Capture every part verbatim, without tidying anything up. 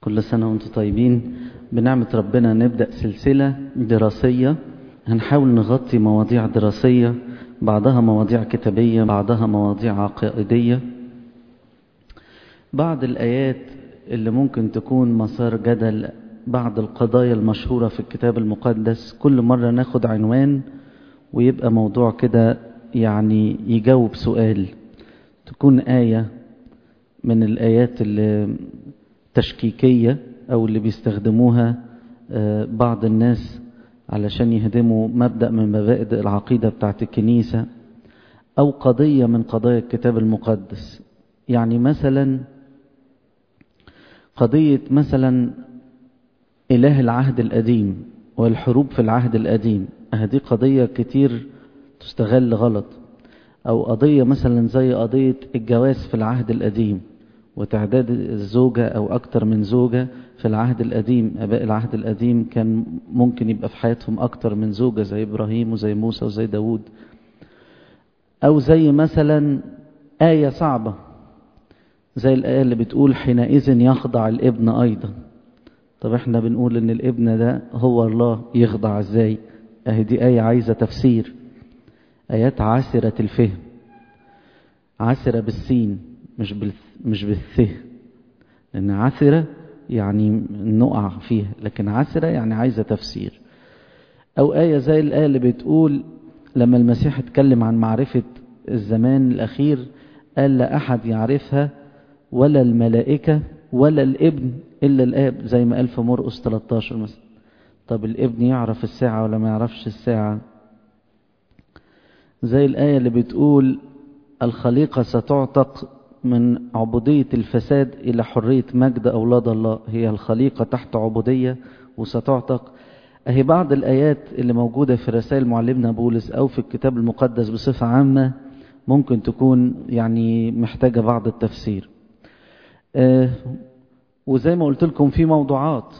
كل سنة وانتم طيبين. بنعمة ربنا نبدأ سلسلة دراسية، هنحاول نغطي مواضيع دراسية، بعضها مواضيع كتابية، بعضها مواضيع عقائدية، بعض الآيات اللي ممكن تكون مسار جدل، بعض القضايا المشهورة في الكتاب المقدس. كل مرة ناخد عنوان ويبقى موضوع كده يعني يجاوب سؤال، تكون آية من الآيات التشكيكية أو اللي بيستخدموها بعض الناس علشان يهدموا مبدأ من مبادئ العقيدة بتاعت الكنيسة، أو قضية من قضايا الكتاب المقدس. يعني مثلا قضية مثلا إله العهد القديم والحروب في العهد القديم، هذه قضية كتير تستغل غلط. أو قضية مثلا زي قضية الجواز في العهد القديم وتعداد الزوجة أو أكتر من زوجة في العهد القديم. أباء العهد القديم كان ممكن يبقى في حياتهم أكتر من زوجة، زي إبراهيم وزي موسى وزي داود. أو زي مثلا آية صعبة زي الآية اللي بتقول حينئذ يخضع الابن أيضا. طب احنا بنقول ان الابن ده هو الله، يخضع ازاي؟ اهي دي آية عايزة تفسير. آيات عاسرة الفهم، عاسرة بالسين مش بال مش بالث، لأن عاسرة يعني نقع فيها، لكن عاسرة يعني عايزة تفسير. أو آية زي الآية اللي بتقول لما المسيح اتكلم عن معرفة الزمان الأخير قال لا أحد يعرفها ولا الملائكة ولا الابن إلا الآب، زي ما قال في مرقس ثلاثة عشر مثلا. طب الابن يعرف الساعة ولا ما يعرفش الساعة؟ زي الآية اللي بتقول الخليقة ستعتق من عبودية الفساد إلى حرية مجد أولاد الله. هي الخليقة تحت عبودية وستعتق. أهي بعض الآيات اللي موجودة في رسائل معلمنا بولس أو في الكتاب المقدس بصفة عامة ممكن تكون يعني محتاجة بعض التفسير. آه وزي ما قلت لكم في موضوعات.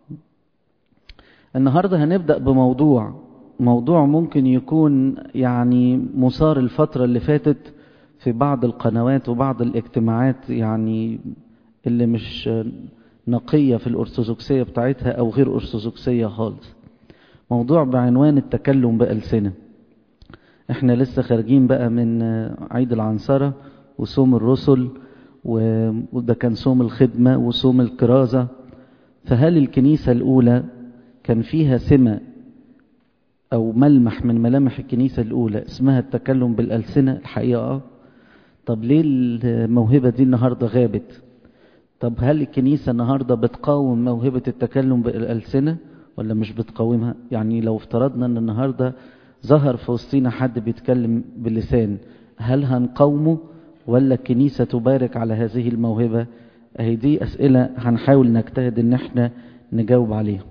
النهاردة هنبدأ بموضوع موضوع ممكن يكون يعني مثار الفترة اللي فاتت في بعض القنوات وبعض الاجتماعات، يعني اللي مش نقية في الأرثوذكسية بتاعتها أو غير أرثوذكسية خالص. موضوع بعنوان التكلم بألسنة. احنا لسه خارجين بقى من عيد العنصرة وصوم الرسل، وده كان صوم الخدمة وصوم الكرازة. فهل الكنيسة الأولى كان فيها سمة أو ملمح من ملامح الكنيسة الأولى اسمها التكلم بالألسنة؟ الحقيقة آه. طب ليه الموهبة دي النهاردة غابت؟ طب هل الكنيسة النهاردة بتقاوم موهبة التكلم بالألسنة ولا مش بتقاومها؟ يعني لو افترضنا أن النهاردة ظهر في وسطينا حد بيتكلم باللسان، هل هنقاومه ولا الكنيسة تبارك على هذه الموهبة؟ اهي دي أسئلة هنحاول نجتهد ان احنا نجاوب عليها.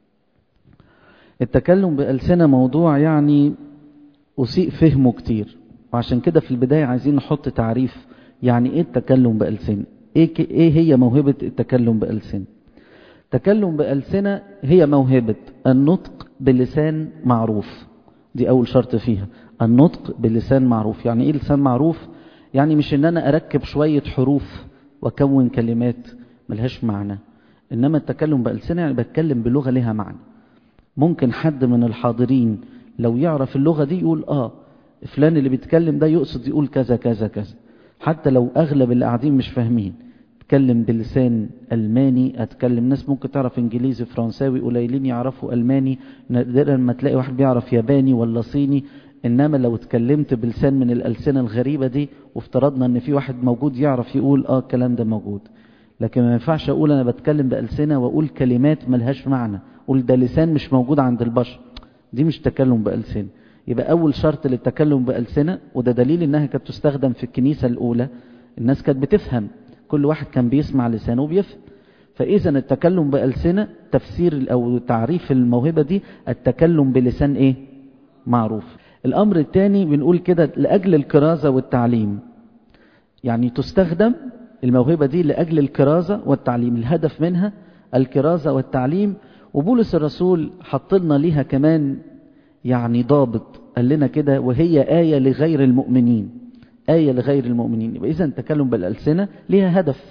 التكلم بألسنة موضوع يعني أسيء فهمه كتير، وعشان كده في البداية عايزين نحط تعريف يعني ايه التكلم بألسنة، ايه, ايه هي موهبة التكلم بألسنة. تكلم بألسنة هي موهبة النطق بلسان معروف، دي أول شرط فيها، النطق بلسان معروف. يعني ايه لسان معروف؟ يعني مش ان انا اركب شوية حروف واكون كلمات ملهاش معنى، انما التكلم بألسنة يعني بتكلم بلغة لها معنى. ممكن حد من الحاضرين لو يعرف اللغة دي يقول اه فلان اللي بيتكلم ده يقصد يقول كذا كذا كذا، حتى لو اغلب اللي قاعدين مش فاهمين. اتكلم بلسان ألماني، اتكلم ناس ممكن تعرف انجليزي فرنساوي، قليلين يعرفوا ألماني، نادرا لما تلاقي واحد بيعرف ياباني ولا صيني. انما لو اتكلمت بلسان من الألسنة الغريبة دي وافترضنا ان في واحد موجود يعرف يقول اه الكلام ده موجود، لكن ما ينفعش اقول انا بتكلم بألسنة واقول كلمات ملهاش معنى، اقول ده لسان مش موجود عند البشر، دي مش تكلم بألسنة. يبقى اول شرط للتكلم بألسنة، وده دليل انها كانت تستخدم في الكنيسة الاولى، الناس كانت بتفهم، كل واحد كان بيسمع لسانه وبيفهم. فاذا التكلم بألسنة تفسير او تعريف الموهبة دي التكلم بلسان ايه؟ معروف. الامر الثاني بنقول كده لاجل الكرازة والتعليم، يعني تستخدم الموهبة دي لأجل الكرازة والتعليم، الهدف منها الكرازة والتعليم. وبولس الرسول حط لنا ليها كمان يعني ضابط، قال لنا كده وهي آية لغير المؤمنين، آية لغير المؤمنين. يبقى إذن التكلم بالألسنة ليها هدف،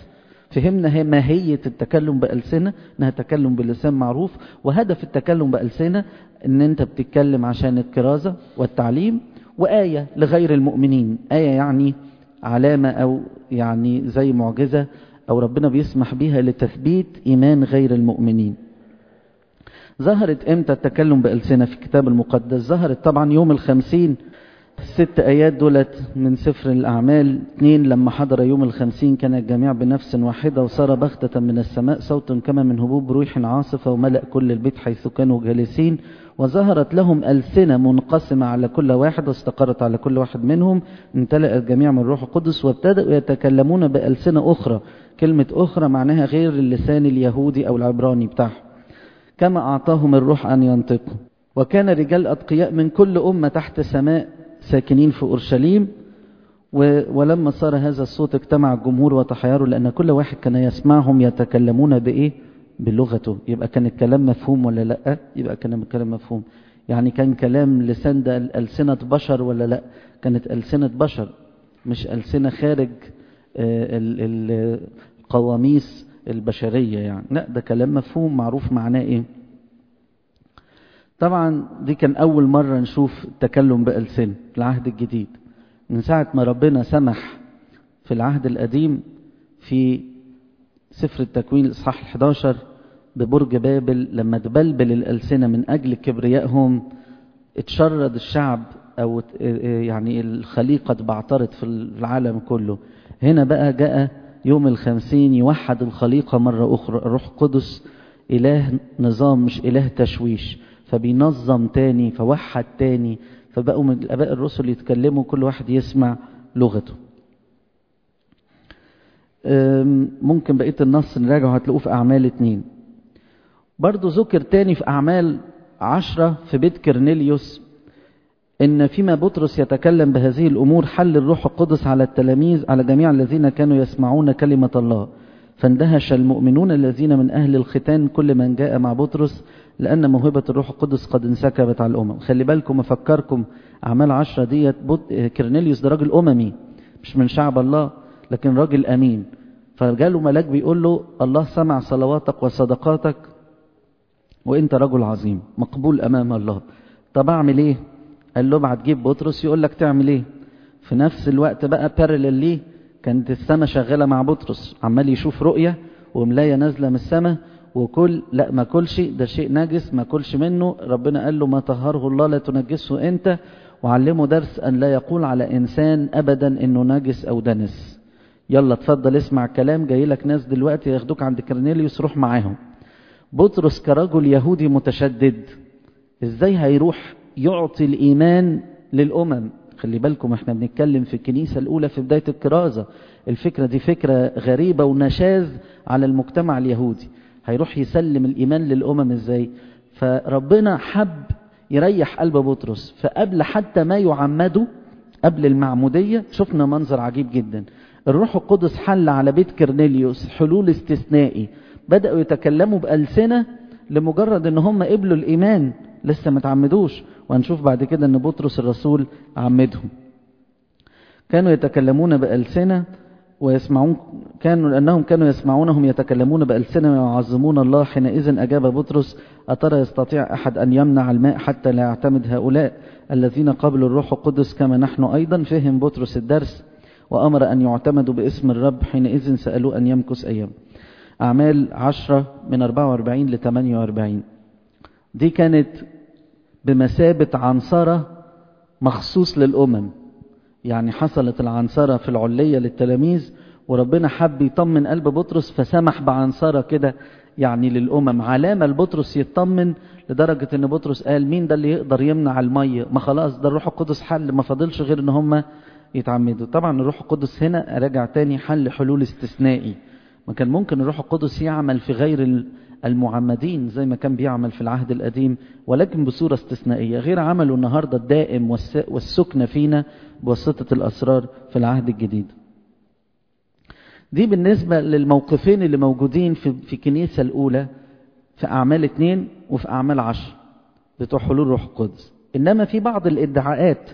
فهمنا ماهية التكلم بألسنة، انها تكلم بلسان معروف، وهدف التكلم بألسنة ان انت بتتكلم عشان الكرازة والتعليم، وآية لغير المؤمنين. آية يعني علامة او يعني زي معجزة او ربنا بيسمح بيها لتثبيت ايمان غير المؤمنين. ظهرت امتى التكلم بألسنة في الكتاب المقدس؟ ظهرت طبعا يوم الخمسين. الست آيات دولت من سفر الأعمال اثنين، لما حضر يوم الخمسين كان الجميع بنفس واحدة، وصار بغتة من السماء صوت كما من هبوب ريح عاصفة، وملأ كل البيت حيث كانوا جالسين، وظهرت لهم ألسنة منقسمة على كل واحد، واستقرت على كل واحد منهم، امتلأ الجميع من الروح القدس، وابتدأوا يتكلمون بألسنة أخرى. كلمة أخرى معناها غير اللسان اليهودي أو العبراني بتاعهم، كما أعطاهم الروح أن ينطقوا. وكان رجال أتقياء من كل أمة تحت سماء ساكنين في أورشليم. ولما صار هذا الصوت اجتمع الجمهور وتحيروا، لأن كل واحد كان يسمعهم يتكلمون بإيه؟ بلغته. يبقى كان الكلام مفهوم ولا لأ؟ يبقى كان الكلام مفهوم. يعني كان كلام لسان ده ألسنة بشر ولا لأ؟ كانت ألسنة بشر، مش ألسنة خارج القواميس البشرية يعني، لا ده كلام مفهوم معروف معناه إيه. طبعا دي كان أول مرة نشوف التكلم بألسنة في العهد الجديد، من ساعة ما ربنا سمح في العهد القديم في سفر التكوين الإصحاح الحادي عشر ببرج بابل، لما تبلبل الألسنة من أجل كبريائهم، اتشرد الشعب أو يعني الخليقة بعترت في العالم كله. هنا بقى جاء يوم الخمسين يوحد الخليقة مرة أخرى. الروح القدس إله نظام مش إله تشويش، فبينظم تاني، فوحد تاني، فبقوا من الآباء الرسل يتكلموا كل واحد يسمع لغته. ممكن بقية النص نراجعه، هتلاقوه في أعمال اتنين. برضو ذكر تاني في أعمال عشرة في بيت كرنيليوس إن فيما بطرس يتكلم بهذه الأمور حل الروح القدس على التلاميذ على جميع الذين كانوا يسمعون كلمة الله، فاندهش المؤمنون الذين من أهل الختان كل من جاء مع بطرس، لأن موهبة الروح القدس قد انسكبت على الأمم. خلي بالكم أفكركم، أعمال عشرة ديت كرنيليوس ده راجل أممي مش من شعب الله، لكن راجل أمين. فجاله ملاك بيقول له الله سمع صلواتك وصدقاتك وانت رجل عظيم مقبول أمام الله. طب أعمل إيه؟ قال له بعد جيب بطرس يقول لك تعمل إيه. في نفس الوقت بقى بارلل ليه كانت السماء شغالة مع بطرس، عمال يشوف رؤية وملاية نازلة من السماء، وكل لا ما كلش ده شيء نجس ما كلش منه. ربنا قال له ما طهره الله لا تنجسه انت، وعلمه درس ان لا يقول على انسان ابدا انه نجس او دنس. يلا اتفضل اسمع كلام، جاي لك ناس دلوقتي ياخدوك عند كرنيليوس روح معاهم. بطرس كرجل يهودي متشدد ازاي هيروح يعطي الايمان للامم؟ خلي بالكم احنا بنتكلم في الكنيسة الاولى في بداية الكرازة، الفكرة دي فكرة غريبة ونشاذ على المجتمع اليهودي، هيروح يسلم الإيمان للأمم إزاي؟ فربنا حب يريح قلب بطرس، فقبل حتى ما يعمدوا قبل المعمودية شفنا منظر عجيب جدا. الروح القدس حل على بيت كرنيليوس حلول استثنائي، بدأوا يتكلموا بألسنة لمجرد ان هم قبلوا الإيمان، لسه ما تعمدوش، وهنشوف بعد كده ان بطرس الرسول عمدهم. كانوا يتكلمون بألسنة ويسمعون، كانوا لأنهم كانوا يسمعونهم يتكلمون بألسنة ويعظمون الله. حينئذ أجاب بطرس أترى يستطيع أحد أن يمنع الماء حتى لا يعتمد هؤلاء الذين قبلوا الروح القدس كما نحن أيضا؟ فهم بطرس الدرس وأمر أن يعتمدوا باسم الرب. حينئذ سألوا أن يمكث أيام. أعمال عشرة من أربعة وأربعين ل ثمانية وأربعين دي كانت بمثابة عنصرة مخصوص للأمم، يعني حصلت العنصرة في العلية للتلاميذ، وربنا حب يطمن قلب بطرس فسمح بعنصرة كده يعني للأمم، علامة لبطرس يطمن، لدرجة ان بطرس قال مين ده اللي يقدر يمنع المية؟ ما خلاص ده الروح القدس حل، ما فاضلش غير ان هم يتعمدوا. طبعا الروح القدس هنا راجع تاني حل حلول استثنائي، ما كان ممكن الروح القدس يعمل في غير المعمدين زي ما كان بيعمل في العهد القديم، ولكن بصورة استثنائية، غير عمله النهاردة الدائم والسكنة فينا بواسطة الأسرار في العهد الجديد. دي بالنسبة للموقفين اللي موجودين في في الكنيسة الأولى في أعمال اتنين وفي أعمال عشر بتوع حلول روح القدس. إنما في بعض الادعاءات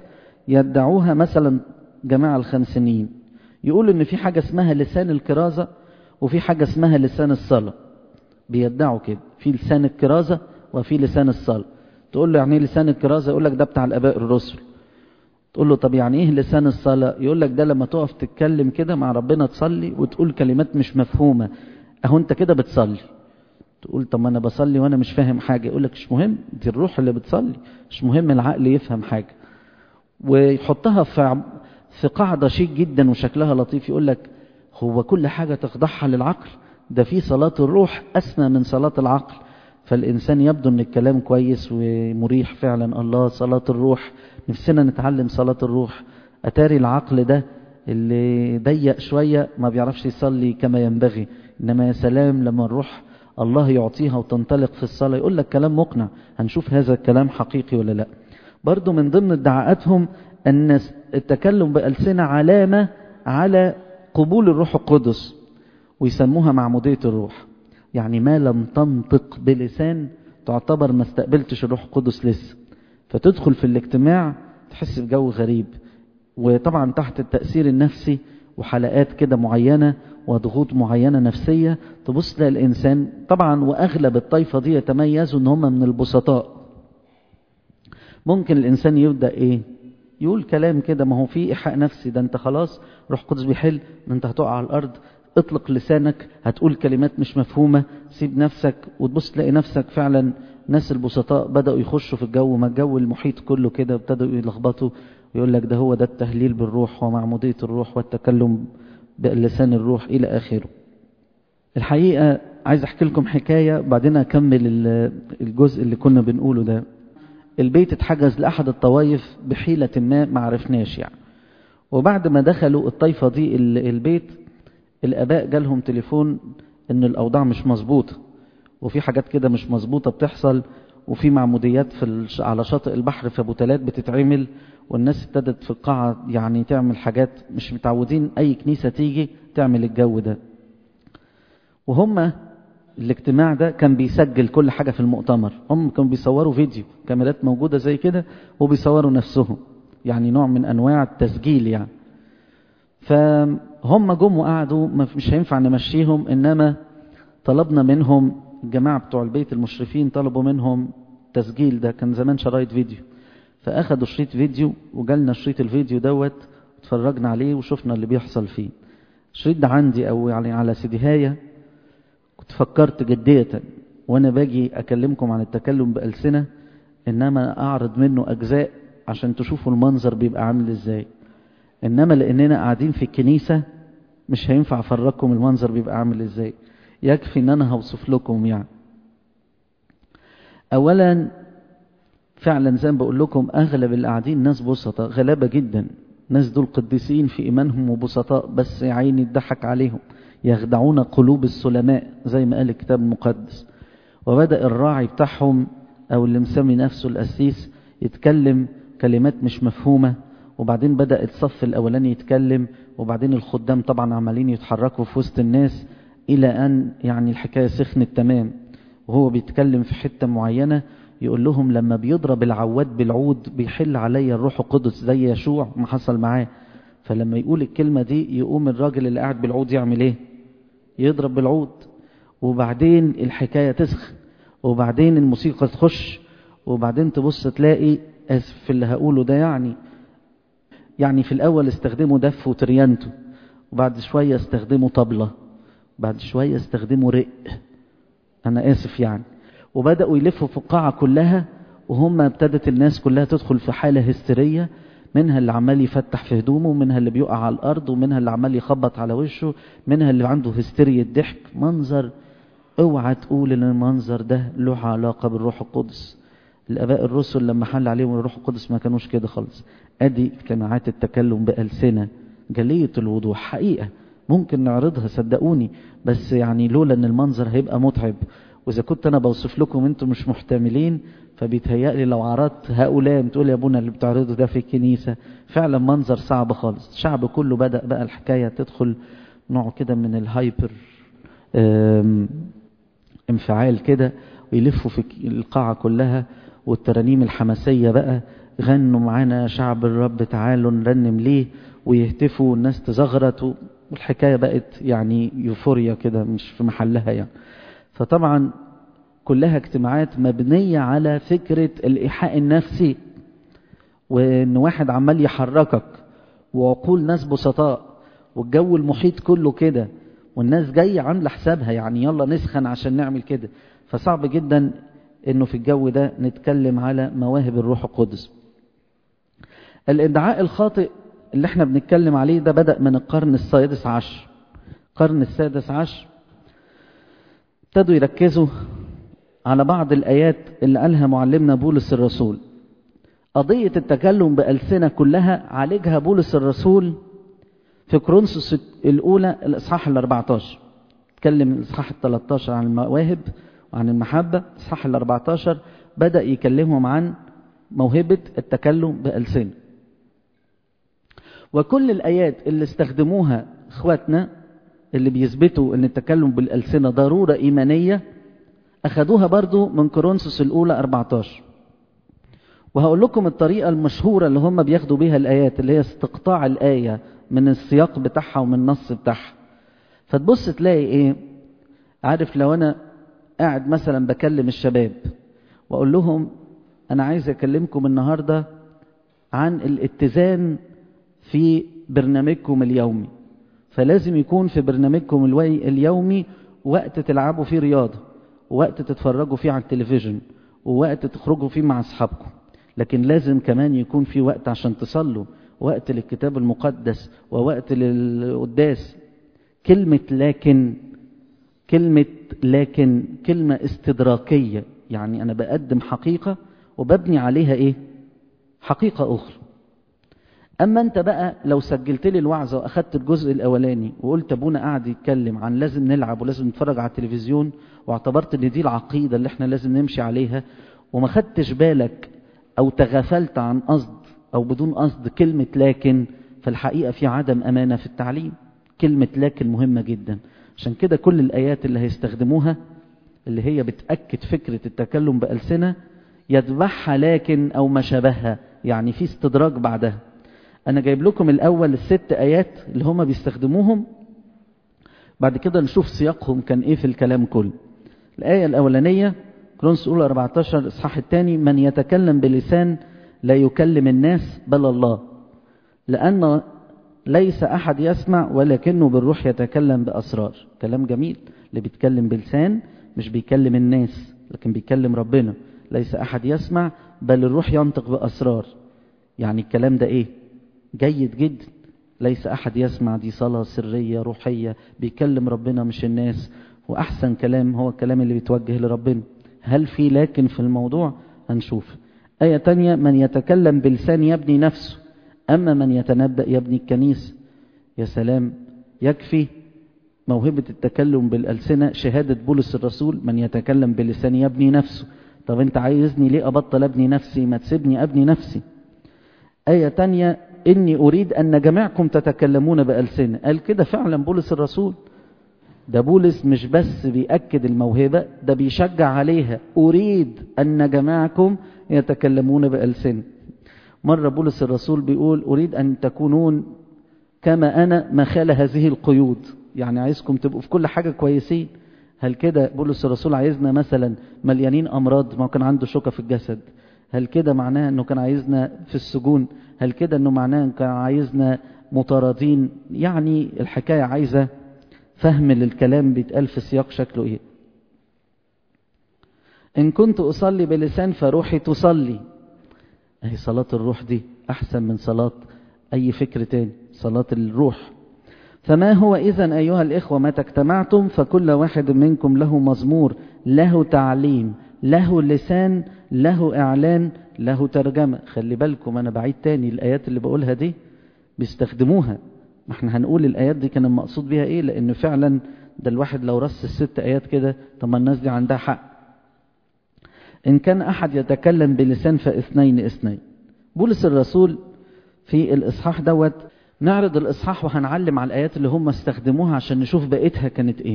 يدعوها مثلا جماعة الخمسينيين، يقول إن في حاجة اسمها لسان الكرازة، وفي حاجة اسمها لسان الصلاة، بيدعوا كده في لسان الكرازة وفي لسان الصلاة. تقول له يعني ايه لسان الكرازة؟ يقول لك ده بتاع الآباء الرسل. تقول له طب يعني ايه لسان الصلاة؟ يقول لك ده لما تقف تتكلم كده مع ربنا تصلي وتقول كلمات مش مفهومة، اهو انت كده بتصلي. تقول طب ما انا بصلي وانا مش فاهم حاجة. يقول لك مش مهم، دي الروح اللي بتصلي، مش مهم العقل يفهم حاجة. ويحطها في في قاعدة شيك جدا وشكلها لطيف، يقول لك هو كل حاجة تخضعها للعقل؟ ده في صلاة الروح أسمى من صلاة العقل. فالإنسان يبدو أن الكلام كويس ومريح فعلا، الله صلاة الروح، نفسنا نتعلم صلاة الروح. أتاري العقل ده اللي ضيق شوية ما بيعرفش يصلي كما ينبغي. إنما يا سلام لما الروح الله يعطيها وتنطلق في الصلاة، يقول لك كلام مقنع. هنشوف هذا الكلام حقيقي ولا لا. برضو من ضمن ادعاءاتهم أن التكلم بألسنة علامة على قبول الروح القدس، ويسموها معمودية الروح. يعني ما لم تنطق بلسان تعتبر ما استقبلتش الروح القدس لسه، فتدخل في الاجتماع تحس بجو غريب، وطبعا تحت التأثير النفسي وحلقات كده معينة وضغوط معينة نفسية. تبص تلاقي الإنسان طبعا، وأغلب الطائفة دي يتميزوا إن هم من البسطاء. ممكن الإنسان يبدأ إيه؟ يقول كلام كده، ما هو فيه إيحاء نفسي، ده أنت خلاص روح قدس بيحل، ده أنت هتقع على الأرض، اطلق لسانك، هتقول كلمات مش مفهومة، سيب نفسك. وتبص تلاقي نفسك فعلا ناس البسطاء بدأوا يخشوا في الجو، ما الجو المحيط كله كده ابتدوا يلخبطوا، ويقول لك ده هو ده التهليل بالروح ومعمودية الروح والتكلم بلسان الروح إلى آخره. الحقيقة عايز أحكي لكم حكاية بعدين أكمل الجزء اللي كنا بنقوله ده. البيت اتحجز لأحد الطوائف بحيلة ما معرفناش يعني، وبعد ما دخلوا الطائفة دي البيت، الآباء جالهم تليفون إن الأوضاع مش مظبوطة، وفي حاجات كده مش مظبوطة بتحصل، وفي معموديات في على شاطئ البحر في أبو تلات بتتعمل، والناس ابتدت في القاعة يعني تعمل حاجات مش متعودين أي كنيسة تيجي تعمل الجو ده. وهم الاجتماع ده كان بيسجل كل حاجة في المؤتمر، هم كانوا بيصوروا فيديو، كاميرات موجودة زي كده وبيصوروا نفسهم، يعني نوع من أنواع التسجيل يعني. فهم جم وقعدوا، مش هينفع نمشيهم، إنما طلبنا منهم الجماعة بتوع البيت المشرفين، طلبوا منهم تسجيل، ده كان زمان شرايط فيديو، فأخدوا شريط فيديو وجالنا شريط الفيديو دوت، اتفرجنا عليه وشفنا اللي بيحصل فيه. الشريط ده عندي أو يعني على سيديهاية. كنت فكرت جدية وأنا باجي أكلمكم عن التكلم بألسنة إنما أعرض منه أجزاء عشان تشوفوا المنظر بيبقى عامل إزاي، إنما لأننا قاعدين في الكنيسة مش هينفع أفرجكم المنظر بيبقى عامل إزاي، يكفي إن أنا هوصف لكم يعني. أولا فعلا زي ما بقول لكم أغلب اللي قاعدين ناس بسطاء غلابة جدا، ناس دول قديسين في إيمانهم وبسطاء، بس يا عيني اتضحك عليهم، يخدعون قلوب السلماء زي ما قال الكتاب المقدس. وبدأ الراعي بتاعهم أو اللي مسمي نفسه القسيس يتكلم كلمات مش مفهومة، وبعدين بدأ الصف الأولاني يتكلم، وبعدين الخدام طبعا عمالين يتحركوا في وسط الناس، إلى أن يعني الحكاية سخنت تمام. وهو بيتكلم في حتة معينة يقول لهم لما بيضرب العواد بالعود بيحل علي الروح القدس زي يشوع ما حصل معاه. فلما يقول الكلمة دي يقوم الراجل اللي قاعد بالعود يعمل ايه؟ يضرب بالعود. وبعدين الحكاية تسخن، وبعدين الموسيقى تخش، وبعدين تبص تلاقي، اسف في اللي هقوله ده يعني يعني في الأول استخدموا دف وتريانتو، وبعد شوية استخدموا طبلة، بعد شوية استخدموا رق، أنا آسف يعني. وبدأوا يلفوا في القاعة كلها، وهم ابتدت الناس كلها تدخل في حالة هستيرية، منها اللي عمال يفتح في هدومه، ومنها اللي بيقع على الأرض، ومنها اللي عمال يخبط على وشه، منها اللي عنده هستيرية ضحك. منظر اوعى تقول ان المنظر ده له علاقة بالروح القدس. الآباء الرسل لما حل عليهم الروح القدس ما كانوش كده خالص. ادي اجتماعات التكلم بألسنة جلية الوضوح، حقيقة ممكن نعرضها صدقوني، بس يعني لولا ان المنظر هيبقى متعب، واذا كنت انا بوصف لكم انتم مش محتملين، فبيتهيألي لو عرضت هؤلاء بتقول يا ابونا اللي بتعرضه ده في الكنيسة، فعلا منظر صعب خالص. الشعب كله بدأ بقى الحكاية تدخل نوع كده من الهايبر انفعال كده، ويلفوا في القاعة كلها، والترانيم الحماسية بقى، غنوا معانا شعب الرب تعالوا نرنم ليه، ويهتفوا والناس تزغرت، والحكاية بقت يعني يوفوريا كده مش في محلها يعني. فطبعا كلها اجتماعات مبنية على فكرة الإيحاء النفسي، وإن واحد عمال يحركك وعقول ناس بسطاء والجو المحيط كله كده، والناس جاية عاملة حسابها يعني يلا نسخن عشان نعمل كده. فصعب جدا إنه في الجو ده نتكلم على مواهب الروح القدس. الادعاء الخاطئ اللي احنا بنتكلم عليه ده بدأ من القرن السادس عشر. القرن السادس عشر ابتدوا يركزوا على بعض الآيات اللي قالها معلمنا بولس الرسول. قضية التكلم بألسنة كلها عالجها بولس الرسول في كورنثوس الأولى الإصحاح الأربعة عشر. اتكلم الإصحاح الثلاثة عشر عن المواهب وعن المحبة. الإصحاح الأربعة عشر بدأ يكلمهم عن موهبة التكلم بألسنة. وكل الآيات اللي استخدموها إخواتنا اللي بيثبتوا أن التكلم بالألسنة ضرورة إيمانية أخذوها برضو من كورنثوس الأولى أربعة عشر. وهقول لكم الطريقة المشهورة اللي هم بياخدوا بيها الآيات، اللي هي استقطاع الآية من السياق بتاعها ومن النص بتاعها. فتبص تلاقي إيه؟ عارف لو أنا قاعد مثلا بكلم الشباب وأقول لهم أنا عايز أكلمكم النهاردة عن الاتزان في برنامجكم اليومي، فلازم يكون في برنامجكم اليومي وقت تلعبوا فيه رياضة، ووقت تتفرجوا فيه على التلفزيون، ووقت تخرجوا فيه مع أصحابكم، لكن لازم كمان يكون في وقت عشان تصلوا، وقت للكتاب المقدس، ووقت للقداس. كلمة لكن كلمة لكن كلمة استدراكية، يعني أنا بقدم حقيقة وببني عليها إيه؟ حقيقة أخرى. أما أنت بقى لو سجلت لي الوعظة وأخدت الجزء الأولاني وقلت أبونا قاعد يتكلم عن لازم نلعب ولازم نتفرج على التلفزيون، واعتبرت أن دي العقيدة اللي احنا لازم نمشي عليها، وما خدتش بالك أو تغفلت عن قصد أو بدون قصد كلمة لكن، فالحقيقة في عدم أمانة في التعليم. كلمة لكن مهمة جدا. عشان كده كل الآيات اللي هيستخدموها اللي هي بتأكد فكرة التكلم بألسنة يتبعها لكن أو ما شابهها، يعني في استدراج بعدها. أنا جايب لكم الأول الست آيات اللي هم بيستخدموهم، بعد كده نشوف سياقهم كان إيه في الكلام كله. الآية الأولانية كورنثوس الأولى أربعة عشر الإصحاح الثاني: من يتكلم بلسان لا يكلم الناس بل الله، لأن ليس أحد يسمع ولكنه بالروح يتكلم بأسرار. كلام جميل. اللي بيتكلم بلسان مش بيكلم الناس لكن بيكلم ربنا. ليس أحد يسمع بل الروح ينطق بأسرار. يعني الكلام ده إيه؟ جيد جدا. ليس أحد يسمع دي صلاة سرية روحية، بيكلم ربنا مش الناس، وأحسن كلام هو الكلام اللي بيتوجه لربنا. هل في لكن في الموضوع؟ هنشوف. آية تانية: من يتكلم بلسان يبني نفسه، أما من يتنبأ يبني الكنيسة. يا سلام، يكفي موهبة التكلم بالألسنة شهادة بولس الرسول: من يتكلم بلسان يبني نفسه. طب انت عايزني ليه أبطل أبني نفسي؟ ما تسيبني أبني نفسي. آية تانية: إني أريد أن جميعكم تتكلمون بألسنة. قال كده فعلا بولس الرسول. ده بولس مش بس بيأكد الموهبة، ده بيشجع عليها. أريد أن جميعكم يتكلمون بألسنة. مرة بولس الرسول بيقول: أريد أن تكونون كما أنا مخال هذه القيود. يعني عايزكم تبقوا في كل حاجة كويسين. هل كده بولس الرسول عايزنا مثلا مليانين أمراض؟ ما كان عنده شوكة في الجسد. هل كده معناه أنه كان عايزنا في السجون؟ هل كده أنه معناه أنه كان عايزنا مطاردين؟ يعني الحكاية عايزة فهم للكلام بيتقال في سياق شكله إيه. إن كنت أصلي بلسان فروحي تصلي. أهي صلاة الروح دي أحسن من صلاة أي فكر تاني، صلاة الروح. فما هو إذن أيها الإخوة متى اجتمعتم فكل واحد منكم له مزمور، له تعليم، له لسان، له إعلان، له ترجمة. خلي بالكم أنا بعيد تاني، الآيات اللي بقولها دي بيستخدموها. ما احنا هنقول الآيات دي كان المقصود بيها إيه، لأنه فعلا ده الواحد لو رص الست آيات كده طب ما الناس دي عندها حق. إن كان أحد يتكلم بلسان فاثنين اثنين. بولس الرسول في الإصحاح دوت، نعرض الإصحاح وهنعلم على الآيات اللي هم استخدموها عشان نشوف بقيتها كانت إيه.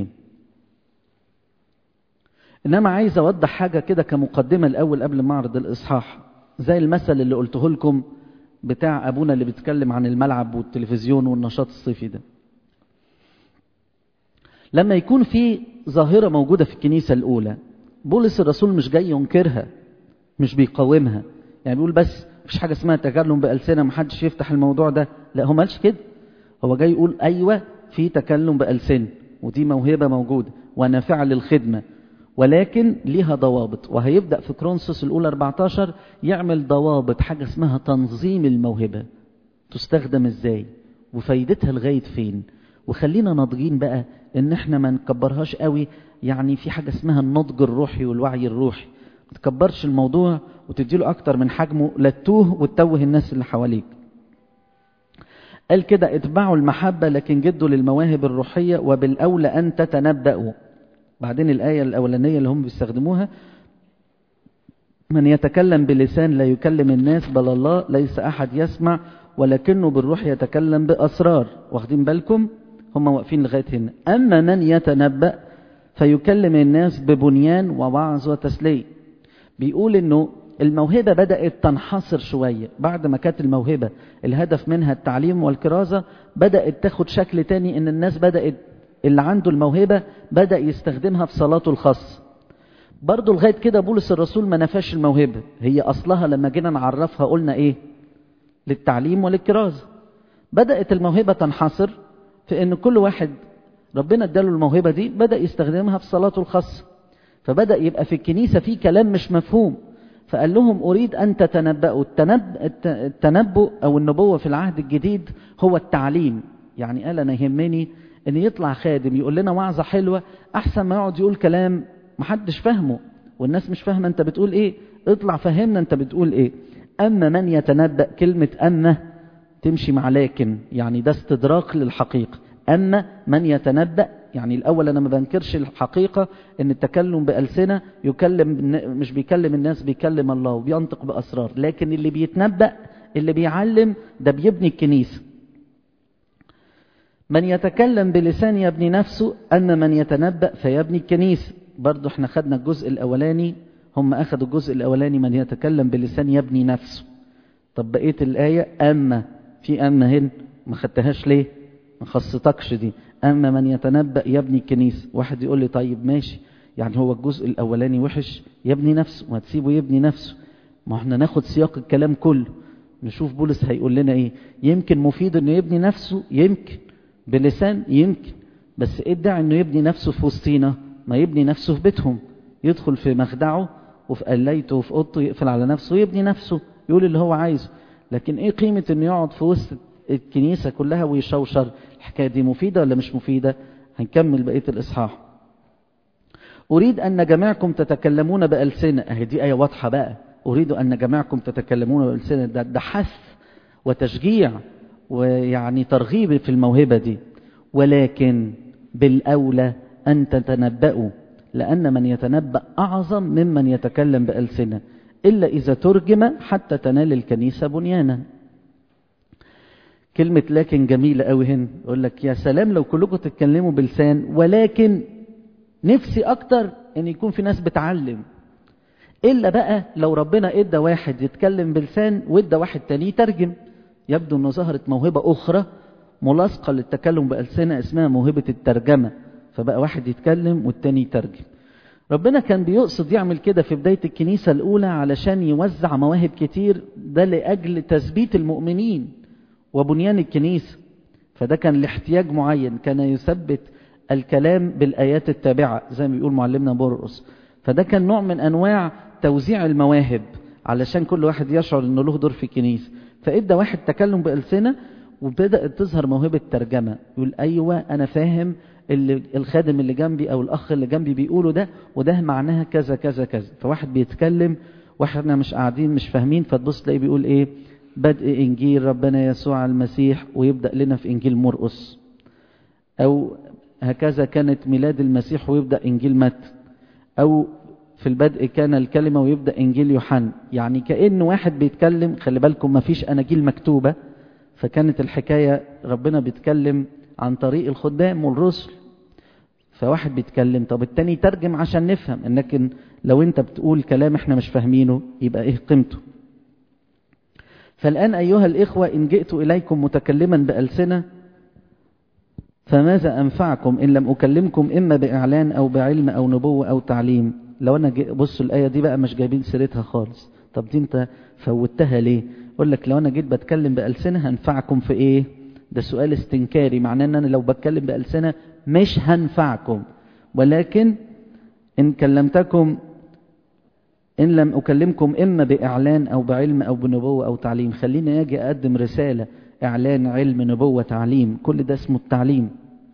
إنما عايز أوضح حاجة كده كمقدمة الأول قبل ما أعرض الإصحاح، زي المثل اللي قلته لكم بتاع أبونا اللي بيتكلم عن الملعب والتلفزيون والنشاط الصيفي ده. لما يكون في ظاهرة موجودة في الكنيسة الأولى، بولس الرسول مش جاي ينكرها، مش بيقاومها، يعني بيقول بس مفيش حاجة اسمها تكلم بألسنة، محدش يفتح الموضوع ده، لا هو مالش كده. هو جاي يقول أيوة في تكلم بألسنة ودي موهبة موجودة ونافعة للخدمة، ولكن ليها ضوابط. وهيبدأ في كورنثوس الأولى أربعة عشر يعمل ضوابط، حاجة اسمها تنظيم الموهبة تستخدم ازاي وفايدتها لغاية فين. وخلينا ناضجين بقى ان احنا ما نكبرهاش قوي، يعني في حاجة اسمها النضج الروحي والوعي الروحي، ما تكبرش الموضوع وتديله اكتر من حجمه لا تتوه وتتوه الناس اللي حواليك. قال كده اتبعوا المحبة لكن جدوا للمواهب الروحية وبالأولى أن تتنبأوا. بعدين الآية الأولانية اللي هم بيستخدموها، من يتكلم بلسان لا يكلم الناس بل الله، ليس أحد يسمع ولكنه بالروح يتكلم بأسرار. واخدين بالكم؟ هم واقفين لغاية هنا. أما من يتنبأ فيكلم الناس ببنيان ووعظ وتسلية. بيقول إنه الموهبة بدأت تنحصر شوية، بعد ما كانت الموهبة الهدف منها التعليم والكرازة، بدأت تاخد شكل تاني، إن الناس بدأت اللي عنده الموهبة بدأ يستخدمها في صلاته الخاصة. برضو لغاية كده بولس الرسول ما نفاش الموهبة، هي أصلها لما جينا نعرفها قلنا إيه؟ للتعليم وللكرازة. بدأت الموهبة تنحصر في إن كل واحد ربنا اداله الموهبة دي بدأ يستخدمها في صلاته الخاصة، فبدأ يبقى في الكنيسة في كلام مش مفهوم. فقال لهم أريد أن تتنبأوا. التنب... التنبؤ أو النبوة في العهد الجديد هو التعليم. يعني قال أنا يهمني أن يطلع خادم يقول لنا وعظة حلوة أحسن ما يقعد يقول كلام محدش فهمه والناس مش فاهمة أنت بتقول إيه، اطلع فهمنا أنت بتقول إيه. أما من يتنبأ، كلمة أما تمشي مع لكن، يعني ده استدراك للحقيقة. أما من يتنبأ يعني الأول أنا ما بنكرش الحقيقة أن التكلم بألسنة يكلم، مش بيكلم الناس، بيكلم الله وبينطق بأسرار. لكن اللي بيتنبأ اللي بيعلم ده بيبني الكنيسة. من يتكلم بلسان يبني نفسه، أما من يتنبأ فيبني الكنيسة. برضو احنا خدنا الجزء الأولاني، هم أخذوا الجزء الأولاني من يتكلم بلسان يبني نفسه. طب بقية الآية أما، في أما هنا ما خدتهاش ليه؟ ما خصتكش دي. أما من يتنبأ يبني الكنيسة. واحد يقول لي طيب ماشي، يعني هو الجزء الأولاني وحش يبني نفسه، ما تسيبه يبني نفسه. ما احنا ناخد سياق الكلام كله نشوف بولس هيقول لنا ايه. يمكن مفيد انه يبني نفسه، يمكن بلسان، يمكن، بس ادعى انه يبني نفسه في وسطينا، ما يبني نفسه في بيتهم، يدخل في مخدعه وفي قلايته وفي اوضته يقفل على نفسه ويبني نفسه يقول اللي هو عايزه. لكن ايه قيمة انه يقعد في وسط الكنيسة كلها ويشوشر؟ الحكاية دي مفيدة ولا مش مفيدة؟ هنكمل بقية الإصحاح. أريد أن جميعكم تتكلمون بألسنة. اهي دي آية واضحة بقى. أريد أن جميعكم تتكلمون بألسنة، ده, ده حث وتشجيع ويعني ترغيب في الموهبة دي. ولكن بالأولى أن تتنبأوا، لأن من يتنبأ أعظم ممن يتكلم بألسنة، إلا إذا ترجم حتى تنال الكنيسة بنيانا. كلمة لكن جميلة قوي هنا، يقول لك يا سلام لو كلكم تتكلموا بلسان، ولكن نفسي أكتر أن يكون في ناس بتعلم. إلا بقى لو ربنا إدى واحد يتكلم بلسان وإدى واحد تاني يترجم، يبدو أنه ظهرت موهبة أخرى ملاصقة للتكلم بألسنة اسمها موهبة الترجمة، فبقى واحد يتكلم والتاني يترجم. ربنا كان بيقصد يعمل كده في بداية الكنيسة الأولى علشان يوزع مواهب كتير، ده لأجل تثبيت المؤمنين وبنيان الكنيسة. فده كان لاحتياج معين، كان يثبت الكلام بالآيات التابعة زي ما بيقول معلمنا بورقس. فده كان نوع من أنواع توزيع المواهب علشان كل واحد يشعر أنه له دور في الكنيسة. فإدى واحد تكلم بألسنة وبدأت تظهر موهبة ترجمة، يقول أيوة أنا فاهم اللي الخادم اللي جنبي أو الأخ اللي جنبي بيقوله ده، وده معناها كذا كذا كذا. فواحد بيتكلم واحنا مش قاعدين مش فاهمين، فتبص تلاقيه بيقول إيه؟ بدء إنجيل ربنا يسوع المسيح، ويبدأ لنا في إنجيل مرقس. أو هكذا كانت ميلاد المسيح ويبدأ إنجيل متى. أو في البدء كان الكلمة ويبدأ إنجيل يوحنا. يعني كأن واحد بيتكلم، خلي بالكم ما فيش أناجيل مكتوبة، فكانت الحكاية ربنا بيتكلم عن طريق الخدام والرسل. فواحد بيتكلم طب التاني يترجم عشان نفهم، لكن لو انت بتقول كلام احنا مش فاهمينه يبقى ايه قيمته؟ فالآن أيها الإخوة إن جئت إليكم متكلما بألسنة فماذا أنفعكم إن لم أكلمكم إما بإعلان أو بعلم أو نبوة أو تعليم؟ لو أنا بصوا الآية دي بقى مش جايبين سيرتها خالص. طب دي أنت فوتها ليه؟ أقول لك لو أنا جيت بتكلم بألسنة هنفعكم في إيه؟ ده سؤال استنكاري، معناه أن أنا لو بتكلم بألسنة مش هنفعكم، ولكن إن كلمتكم إن لم أكلمكم إما بإعلان أو بعلم أو بنبوة أو تعليم. خليني أجي أقدم رسالة، إعلان، علم، نبوة، تعليم، كل ده اسمه التعليم.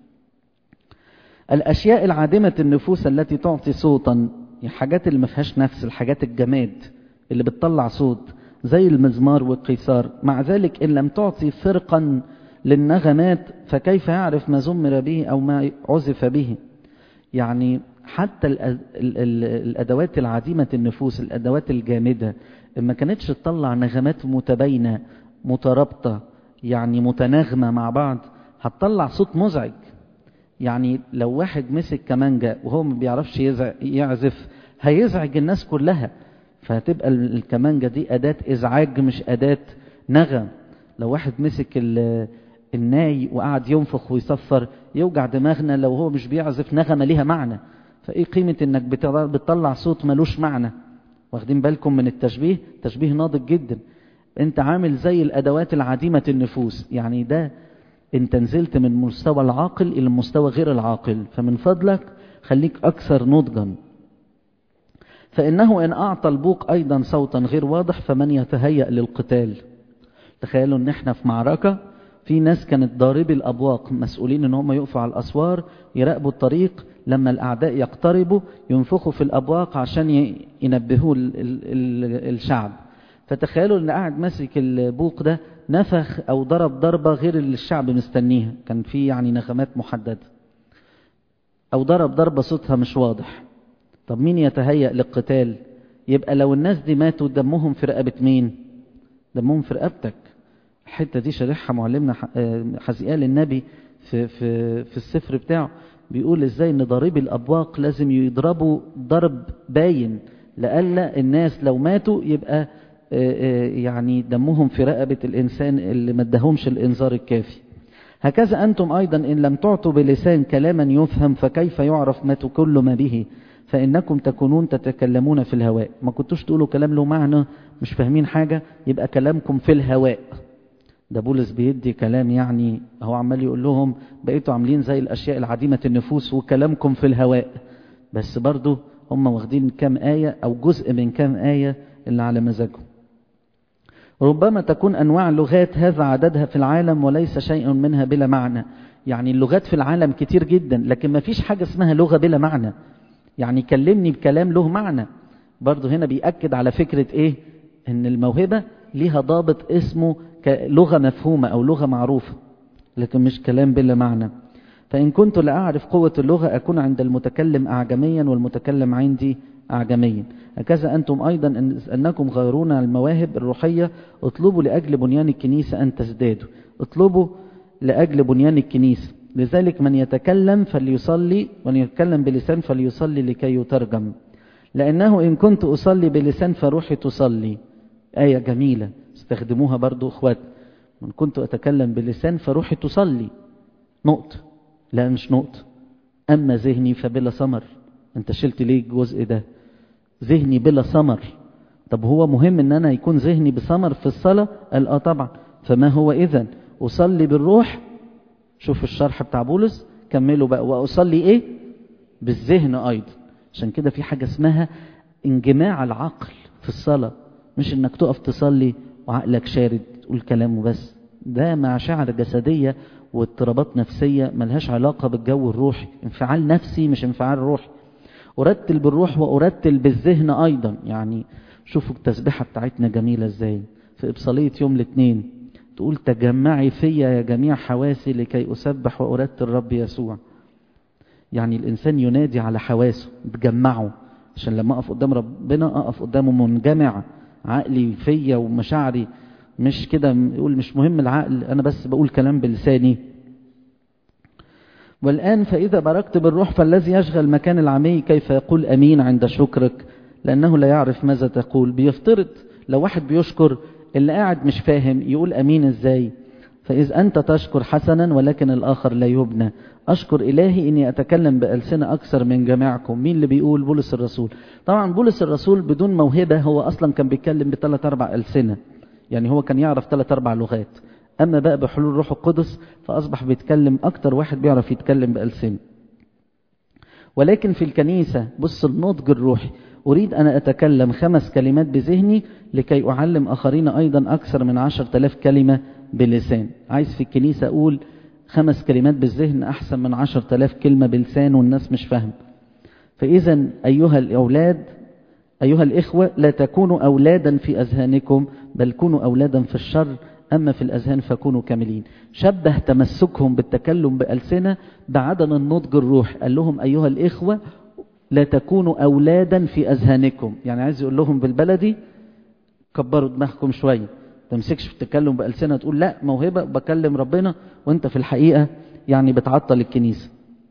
الأشياء العادمة النفوس التي تعطي صوتا، الحاجات اللي ما فيهاش نفس، الحاجات الجماد اللي بتطلع صوت زي المزمار والقيثار، مع ذلك إن لم تعطي فرقا للنغمات فكيف يعرف ما زمر به أو ما عزف به؟ يعني حتى الأدوات العديمة النفوس، الأدوات الجامدة، ما كانتش تطلع نغمات متباينة مترابطة، يعني متناغمة مع بعض، هتطلع صوت مزعج. يعني لو واحد مسك كمانجا وهو ما بيعرفش يعزف هيزعج الناس كلها، فهتبقى الكمانجا دي أداة إزعاج مش أداة نغم. لو واحد مسك الناي وقعد ينفخ ويصفر يوجع دماغنا لو هو مش بيعزف نغمة ليها معنى. فإيه قيمة إنك بتطلع صوت ملوش معنى؟ واخدين بالكم من التشبيه؟ تشبيه ناضج جدا. انت عامل زي الأدوات العديمة النفوس، يعني ده انت نزلت من مستوى العاقل إلى مستوى غير العاقل، فمن فضلك خليك أكثر نضجا. فإنه إن أعطى البوق أيضا صوتا غير واضح فمن يتهيأ للقتال؟ تخيلوا إن احنا في معركة، في ناس كانت ضاربي الأبواق مسؤولين إن هم يقفوا على الأسوار يراقبوا الطريق، لما الأعداء يقتربوا ينفخوا في الأبواق عشان ينبهوا الشعب. فتخيلوا إن قاعد ماسك البوق ده نفخ أو ضرب ضربة غير اللي الشعب مستنيها، كان في يعني نغمات محددة، أو ضرب ضربة صوتها مش واضح. طب مين يتهيأ للقتال؟ يبقى لو الناس دي ماتوا دمهم في رقبة مين؟ دمهم في رقبتك. الحتة دي شرحها معلمنا حزقيال النبي في, في, في السفر بتاعه، بيقول ازاي ان ضاربي الأبواق لازم يضربوا ضرب باين، لألا الناس لو ماتوا يبقى يعني دمهم في رقبة الإنسان اللي ما ادهمش الإنذار الكافي. هكذا أنتم أيضا إن لم تعطوا بلسان كلاما يفهم فكيف يعرف ما تكلم به؟ فإنكم تكونون تتكلمون في الهواء. ما كنتوش تقولوا كلام له معنى مش فاهمين حاجة، يبقى كلامكم في الهواء. ده بولس بيدي كلام، يعني هو عمال يقول لهم بقيتوا عاملين زي الأشياء العديمة النفوس وكلامكم في الهواء، بس برضو هم واخدين كام آية أو جزء من كام آية اللي على مزاجهم. ربما تكون أنواع اللغات هذا عددها في العالم وليس شيء منها بلا معنى. يعني اللغات في العالم كتير جدا، لكن ما فيش حاجة اسمها لغة بلا معنى. يعني كلمني بكلام له معنى. برضو هنا بيأكد على فكرة إيه؟ إن الموهبة ليها ضابط اسمه لغة مفهومة أو لغة معروفة، لكن مش كلام بلا معنى. فإن كنت لا أعرف قوة اللغة أكون عند المتكلم أعجميا والمتكلم عندي أعجميا. هكذا أنتم أيضا إن أنكم غيرون المواهب الروحية اطلبوا لأجل بنيان الكنيسة أن تزدادوا. اطلبوا لأجل بنيان الكنيسة. لذلك من يتكلم فليصلي، ومن يتكلم بلسان فليصلي لكي يترجم. لأنه إن كنت أصلي بلسان فروحي تصلي. آية جميلة استخدموها برضو أخوات. من كنت أتكلم بلسان فروحي تصلي، نقطة. لا مش نقطة. أما ذهني فبلا ثمر. أنت شلت ليه الجزء ده؟ ذهني بلا ثمر. طب هو مهم ان انا يكون ذهني بثمر في الصلاة؟ قال اه طبعا. فما هو اذن؟ اصلي بالروح. شوف الشرح بتاع بولس كملوا بقى. واصلي ايه؟ بالذهن ايضا. عشان كده في حاجة اسمها انجماع العقل في الصلاة، مش انك تقف تصلي وعقلك شارد تقول كلامه بس. ده مشاعر جسدية واضطرابات نفسية ملهاش علاقة بالجو الروحي. انفعال نفسي مش انفعال روحي. أرتل بالروح وأرتل بالذهن أيضا. يعني شوفوا التسبيحة بتاعتنا جميلة ازاي في إبصالية يوم الاثنين، تقول تجمعي فيا يا جميع حواسي لكي أسبح وأرتل الرب يسوع. يعني الإنسان ينادي على حواسه تجمعه، عشان لما أقف قدام ربنا أقف قدامه منجمع، عقلي فيا ومشاعري مش كده يقول مش مهم العقل، أنا بس بقول كلام بلساني. والآن فإذا باركت بالروح فالذي يشغل مكان العمي كيف يقول أمين عند شكرك؟ لأنه لا يعرف ماذا تقول. بيفترض لو واحد بيشكر اللي قاعد مش فاهم يقول أمين إزاي؟ فإذ أنت تشكر حسنا ولكن الآخر لا يبنى. أشكر إلهي إني أتكلم بألسنة أكثر من جميعكم. مين اللي بيقول؟ بولس الرسول. طبعا بولس الرسول بدون موهبة، هو أصلا كان بيتكلم بثلاث أربع ألسنة، يعني هو كان يعرف ثلاث أربع لغات. أما بقى بحلول روح القدس فأصبح بيتكلم أكتر واحد بيعرف يتكلم بألسنة. ولكن في الكنيسة بص النضج الروحي، أريد أن أتكلم خمس كلمات بذهني لكي أعلم آخرين أيضا أكثر من عشر تلاف كلمة بلسان. عايز في الكنيسة أقول خمس كلمات بالذهن أحسن من عشر تلاف كلمة بلسان والناس مش فاهم. فإذا أيها الأولاد أيها الإخوة لا تكونوا أولادا في أذهانكم بل كونوا أولادا في الشر، أما في الأذهان فكونوا كاملين. شبه تمسكهم بالتكلم بألسنة بعدم النضج الروح. قال لهم أيها الإخوة لا تكونوا أولادا في أذهانكم، يعني عايز يقول لهم بالبلدي كبروا دماغكم شوية، تمسكش في التكلم بألسنة تقول لا موهبة بكلم ربنا وانت في الحقيقة يعني بتعطل الكنيسة.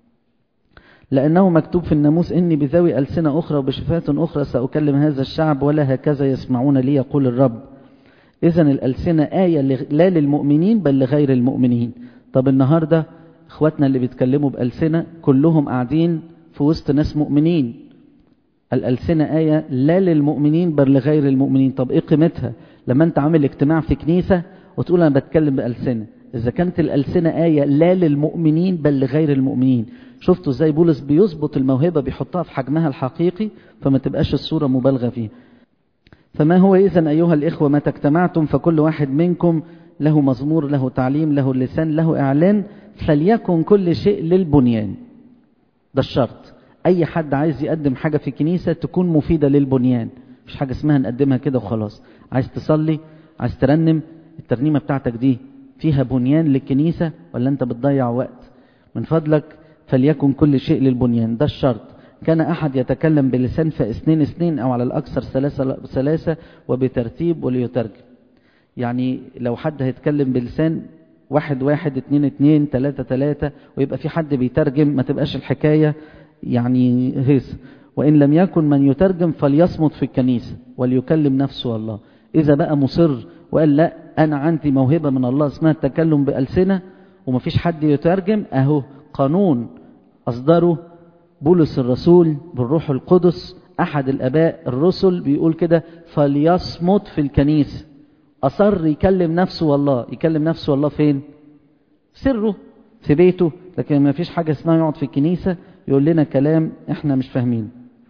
لأنه مكتوب في الناموس إني بذوي ألسنة أخرى وبشفات أخرى سأكلم هذا الشعب ولا هكذا يسمعون لي يقول الرب. إذن الألسنة آية لا للمؤمنين بل لغير المؤمنين. طب النهاردة إخواتنا اللي بيتكلموا بألسنة كلهم قاعدين في وسط ناس مؤمنين. الألسنة آية لا للمؤمنين بل لغير المؤمنين. طب إيه قيمتها لما أنت عامل اجتماع في كنيسة وتقول أنا بتكلم بألسنة؟ إذا كانت الألسنة آية لا للمؤمنين بل لغير المؤمنين. شفتوا إزاي بولس بيظبط الموهبة بيحطها في حجمها الحقيقي فما تبقاش الصورة مبالغة فيها. فما هو إذن أيها الإخوة ما تجتمعتم فكل واحد منكم له مزمور له تعليم له اللسان له إعلان فليكن كل شيء للبنيان. ده الشرط. أي حد عايز يقدم حاجة في كنيسة تكون مفيدة للبنيان، مش حاجة اسمها نقدمها كده وخلاص. عايز تصلي عايز ترنم الترنيمة بتاعتك دي فيها بنيان للكنيسة ولا أنت بتضيع وقت؟ من فضلك فليكن كل شيء للبنيان. ده الشرط. كان أحد يتكلم بلسان فاثنين اثنين أو على الأكثر ثلاثة ثلاثة وبترتيب وليترجم. يعني لو حد هيتكلم بلسان واحد واحد اتنين اتنين تلاتة تلاتة ويبقى في حد بيترجم، ما تبقاش الحكاية يعني هيس. وإن لم يكن من يترجم فليصمت في الكنيسة وليكلم نفسه الله. إذا بقى مصر وقال لا أنا عندي موهبة من الله اسمها التكلم بألسنة ومفيش حد يترجم، أهو قانون أصدره بولس الرسول بالروح القدس أحد الآباء الرسل بيقول كده فليصمت في الكنيسة. أصر يكلم نفسه والله. يكلم نفسه والله فين؟ سره في بيته، لكن ما فيش حاجة اسمها يقعد في الكنيسة يقول لنا كلام احنا مش فاهمين.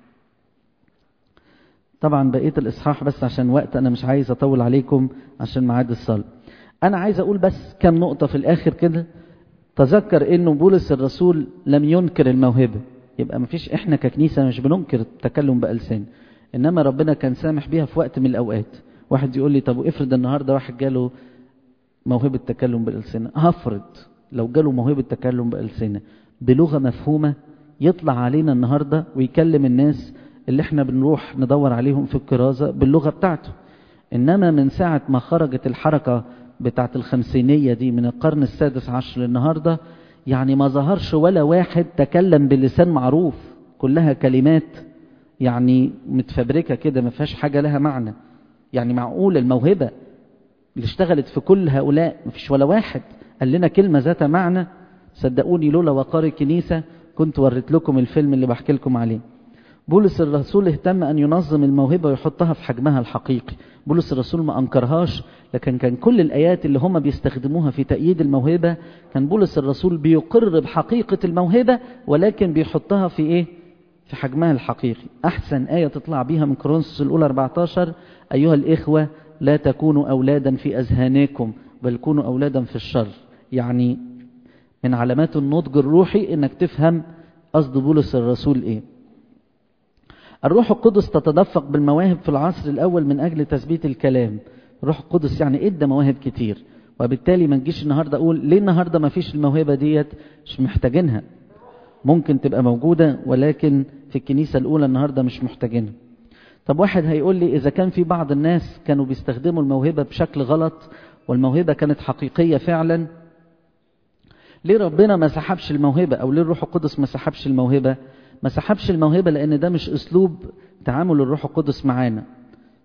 طبعا بقية الإصحاح بس عشان وقت أنا مش عايز أطول عليكم عشان معاد الصلاة. أنا عايز أقول بس كم نقطة في الآخر كده. تذكر إنه بولس الرسول لم ينكر الموهبة، يبقى ما فيش إحنا ككنيسة مش بننكر التكلم بألسان، إنما ربنا كان سامح بيها في وقت من الأوقات. واحد يقول لي طب وافرض النهاردة واحد جاله موهبة تكلم بألسنة، هفرض لو جاله موهبة تكلم بألسنة بلغة مفهومة يطلع علينا النهاردة ويكلم الناس اللي احنا بنروح ندور عليهم في الكرازة باللغة بتاعته. إنما من ساعة ما خرجت الحركة بتاعت الخمسينية دي من القرن السادس عشر للنهاردة يعني ما ظهرش ولا واحد تكلم بلسان معروف، كلها كلمات يعني متفبركة كده ما فيهاش حاجة لها معنى. يعني معقول الموهبة اللي اشتغلت في كل هؤلاء ما فيش ولا واحد قال لنا كلمة ذات معنى؟ صدقوني لولا وقار الكنيسة كنت وريت لكم الفيلم اللي بحكي لكم عليه. بولس الرسول اهتم أن ينظم الموهبة ويحطها في حجمها الحقيقي. بولس الرسول ما أنكرهاش، لكن كان كل الآيات اللي هم بيستخدموها في تأييد الموهبة كان بولس الرسول بيقر بحقيقة الموهبة ولكن بيحطها في إيه؟ في حجمها الحقيقي. أحسن آية تطلع بيها من كورنثوس الأولى أربعة عشر أيها الإخوة لا تكونوا أولادا في أذهانكم بل كونوا أولادا في الشر. يعني من علامات النضج الروحي إنك تفهم قصد بولس الرسول إيه. الروح القدس تتدفق بالمواهب في العصر الأول من أجل تثبيت الكلام. الروح القدس يعني إدى مواهب كتير، وبالتالي ما نجيش النهاردة أقول ليه النهاردة ما فيش الموهبة ديت، مش محتاجينها. ممكن تبقى موجودة ولكن في الكنيسة الأولى النهاردة مش محتاجينها. طب واحد هيقول لي إذا كان في بعض الناس كانوا بيستخدموا الموهبة بشكل غلط والموهبة كانت حقيقية فعلا، ليه ربنا ما سحبش الموهبة؟ أو ليه الروح القدس ما سحبش الموهبة؟ ما سحبش الموهبة لأن ده مش أسلوب تعامل الروح القدس معانا.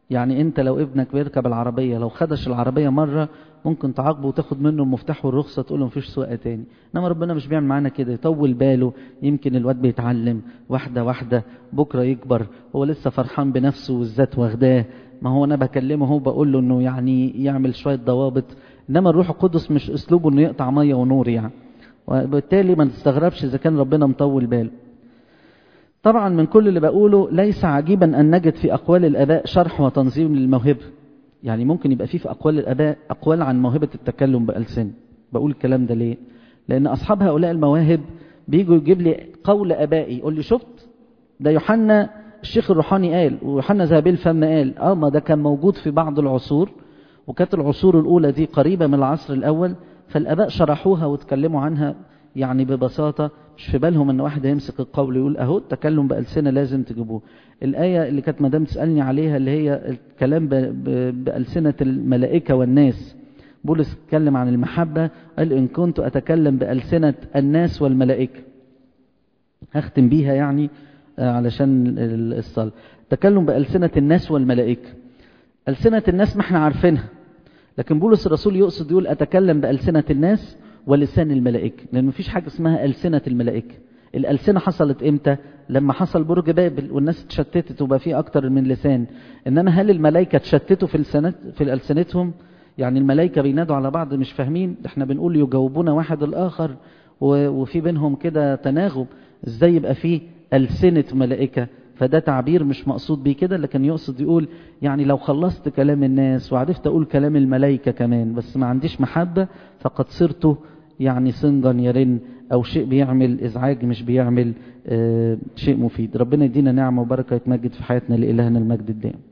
يعني انت لو ابنك بيركب العربية لو خدش العربية مرة ممكن تعاقبه وتاخد منه المفتاح والرخصة تقول له مفيش سواقة تاني. انما ربنا مش بيعمل معانا كده، يطول باله، يمكن الواد بيتعلم واحدة واحدة بكرة يكبر، هو لسه فرحان بنفسه والذات واخداه. ما هو انا بكلمه هو بقول له انه يعني يعمل شوية ضوابط، انما الروح القدس مش اسلوبه انه يقطع مية ونور يعني، وبالتالي ما تستغربش اذا كان ربنا مطول باله. طبعا من كل اللي بقوله ليس عجيبا أن نجد في أقوال الآباء شرح وتنظيم للموهبة. يعني ممكن يبقى فيه في أقوال الآباء أقوال عن موهبة التكلم بألسن. بقول الكلام ده ليه؟ لأن أصحاب هؤلاء المواهب بيجوا يجيب لي قول آبائي، يقول لي شفت ده يوحنا الشيخ الروحاني قال، ويوحنا ذهبي الفم قال. اه ما ده كان موجود في بعض العصور، وكانت العصور الأولى دي قريبة من العصر الأول، فالآباء شرحوها وتكلموا عنها يعني ببساطة. مش في بالهم ان واحد يمسك القول يقول اهو التكلم بألسنة لازم تجيبوه. الآية اللي كانت مدام تسألني عليها اللي هي الكلام بألسنة الملائكة والناس، بولس اتكلم عن المحبة قال إن كنت أتكلم بألسنة الناس والملائكة. هختم بيها يعني علشان الصلاة. تكلم بألسنة الناس والملائكة. ألسنة الناس ما احنا عارفينها، لكن بولس الرسول يقصد يقول أتكلم بألسنة الناس ولسان الملائكة، لأن مفيش حاجة اسمها ألسنة الملائكة. الألسنة حصلت إمتى؟ لما حصل برج بابل والناس اتشتتت وبقى فيه أكتر من لسان. إنما هل الملائكة اتشتتوا في السنة في الألسنتهم؟ يعني الملائكة بينادوا على بعض مش فاهمين، احنا بنقول يجاوبون واحد الآخر وفي بينهم كده تناغم، ازاي يبقى فيه ألسنة ملائكة؟ فده تعبير مش مقصود بيه كده، لكن يقصد يقول يعني لو خلصت كلام الناس وعرفت أقول كلام الملائكة كمان بس ما عنديش محبة فقد صرت يعني صنجا يرن، أو شيء بيعمل إزعاج مش بيعمل آه شيء مفيد. ربنا يدينا نعمة وبركة يتمجد في حياتنا لإلهنا المجد الدائم.